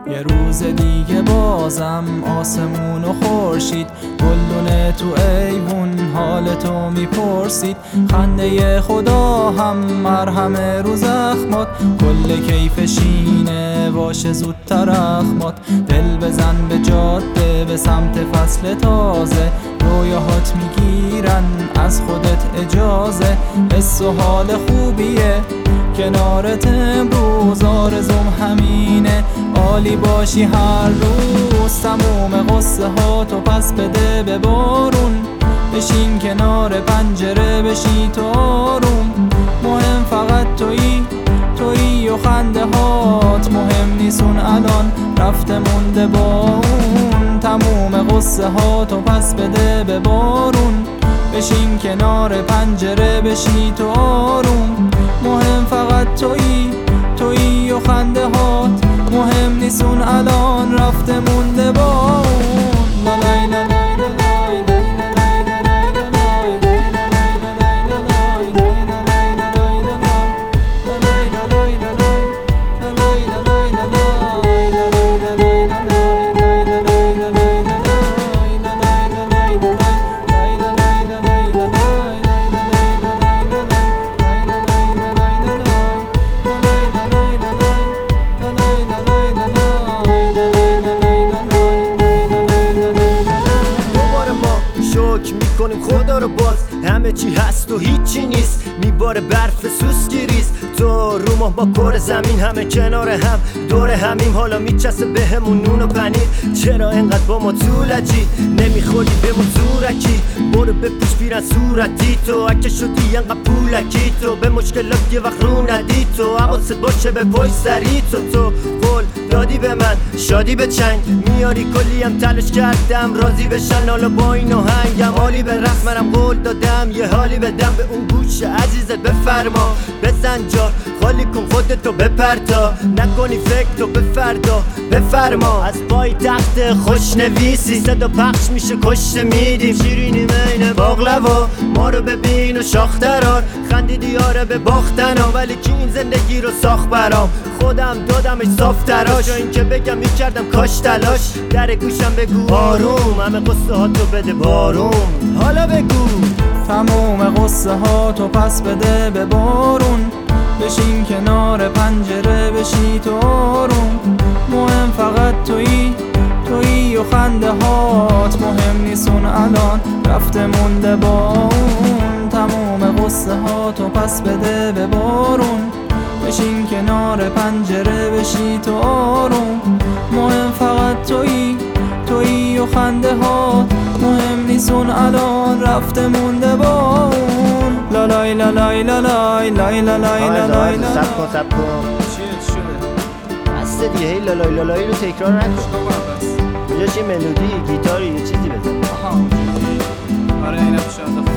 یه روز دیگه بازم آسمون و خورشید گلدونه تو ایوون حالتو میپرسید. خنده خدا هم مرهم رو زخمات، کل کیفشینه باشه زودتر اخمات. دل بزن به جاده به سمت فصل تازه، رویاهات میگیرن از خودت اجازه. حس و حال خوبیه کنارت امروز، آرزوم همینه عالی باشی هر روز. تموم قصه ها تو پس بده به بارون، بشین کنار پنجره بشی تو آروم. مهم فقط تویی و خنده هات، مهم نیستون الان رفته مونده با اون. تموم قصه ها تو پس بده به بارون، بشین کنار پنجره بشی تو آروم. مهم فقط تویی و خنده هات، مهم نیستون الان رفته مونده با اون. لالای لالای خدا رو باز همه چی هست و هیچی نیست، میباره برف سوسکیریز تو رو ما با کره زمین، همه کنار هم دور همیم. حالا میچسه به همون نون و پنیر، چرا انقدر با ما طولجی نمیخوری به ما زورکی؟ برو بپوش بیرن صورتی تو، اگه شدی انقدر پولکی تو به مشکلات یه وقت رو ندی تو. حواست باشه به پای سری تو قول دادی به من شادی به چنگ میاری، کلی هم تلاش کردم راضی بشن، حالا با این آهنگم حالی به رقص منم قول دادم یه حالی بدم به اون گوش عزیزت. بفرما بزن جا خالی کن خودتو بپرتا، نکنی فکر تو به فردا. بفرما از پای تخت خوشنویسی صدا پخش میشه کشته میدیم. شیرینی مین باقلوا ما رو ببین و شاخترار، خندیدی آره به باختنا ولی کی این زندگی رو ساخت برام؟ خودم دادمش صاف تراش، جا این که بگم میکردم کاش تلاش. در گوشم بگو آروم، همه قصه ها تو بده بارون. حالا بگو تموم قصه ها تو پس بده به بارون، بشین کنار پنجره بشی تو آروم. مهم فقط تویی و خنده هات، مهم نیستون الان رفته مونده با اون. تموم قصه ها تو پس بده به بارون، بشین کنار پنجره بشی تو آروم. مهم فقط تویی و خنده هات، مهم نیستون الان رفته مونده با اون. لالای لالای لالای لای لالای لالای. سب کن چی شده؟ بسته دیگه، هی لالای لالای رو تکرار نکن. اینجاش یه ملودی گیتاری یه چیزی بزن. آها آره اینم شده.